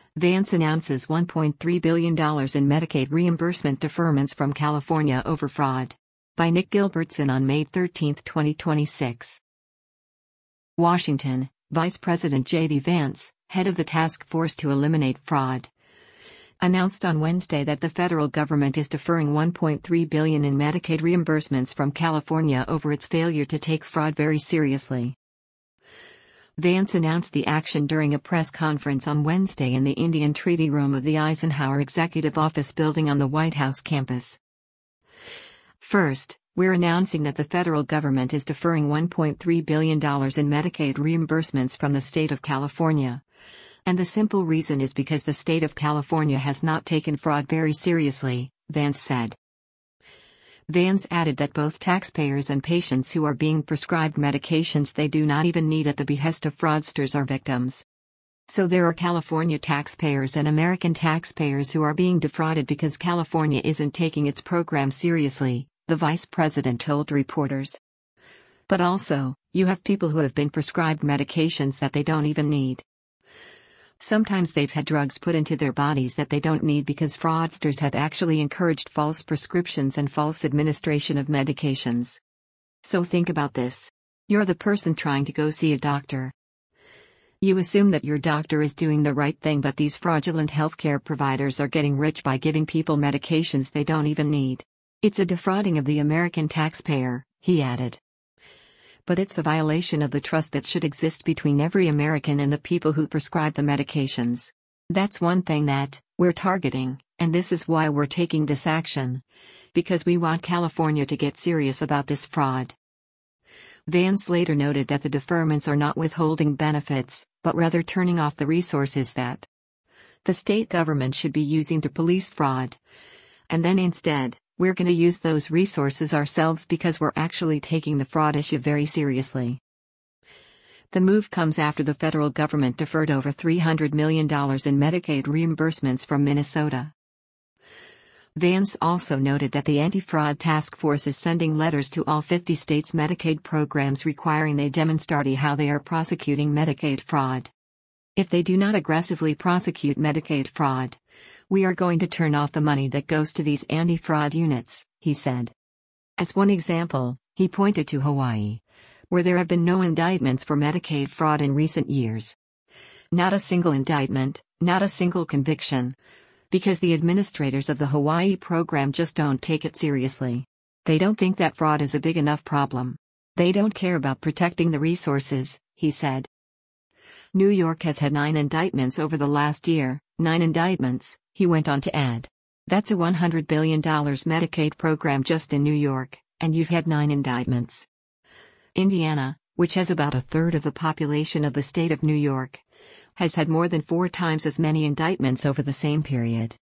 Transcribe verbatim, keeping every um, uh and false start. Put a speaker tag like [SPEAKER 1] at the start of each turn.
[SPEAKER 1] Vance announces one point three billion dollars in Medicaid reimbursement deferments from California over fraud. By Nick Gilbertson on May thirteenth, twenty twenty-six. Washington, Vice President J D Vance, head of the task force to eliminate fraud, announced on Wednesday that the federal government is deferring one point three billion dollars in Medicaid reimbursements from California over its failure to take fraud very seriously. Vance announced the action during a press conference on Wednesday in the Indian Treaty Room of the Eisenhower Executive Office Building on the White House campus. First, we're announcing that the federal government is deferring one point three billion dollars in Medicaid reimbursements from the state of California. And the simple reason is because the state of California has not taken fraud very seriously, Vance said. Vance added that both taxpayers and patients who are being prescribed medications they do not even need at the behest of fraudsters are victims. So there are California taxpayers and American taxpayers who are being defrauded because California isn't taking its program seriously, the vice president told reporters. But also, you have people who have been prescribed medications that they don't even need. Sometimes they've had drugs put into their bodies that they don't need because fraudsters have actually encouraged false prescriptions and false administration of medications. So think about this. You're the person trying to go see a doctor. You assume that your doctor is doing the right thing, but these fraudulent healthcare providers are getting rich by giving people medications they don't even need. It's a defrauding of the American taxpayer, he added. But it's a violation of the trust that should exist between every American and the people who prescribe the medications. That's one thing that we're targeting, and this is why we're taking this action. Because we want California to get serious about this fraud. Vance later noted that the deferments are not withholding benefits, but rather turning off the resources that the state government should be using to police fraud. And then instead, we're going to use those resources ourselves because we're actually taking the fraud issue very seriously. The move comes after the federal government deferred over three hundred million dollars in Medicaid reimbursements from Minnesota. Vance also noted that the Anti-Fraud Task Force is sending letters to all fifty states' Medicaid programs requiring they demonstrate how they are prosecuting Medicaid fraud. If they do not aggressively prosecute Medicaid fraud, we are going to turn off the money that goes to these anti-fraud units, he said. As one example, he pointed to Hawaii, where there have been no indictments for Medicaid fraud in recent years. Not a single indictment, not a single conviction. Because the administrators of the Hawaii program just don't take it seriously. They don't think that fraud is a big enough problem. They don't care about protecting the resources, he said. New York has had nine indictments over the last year, nine indictments, he went on to add. That's a one hundred billion dollars Medicaid program just in New York, and you've had nine indictments. Indiana, which has about a third of the population of the state of New York, has had more than four times as many indictments over the same period.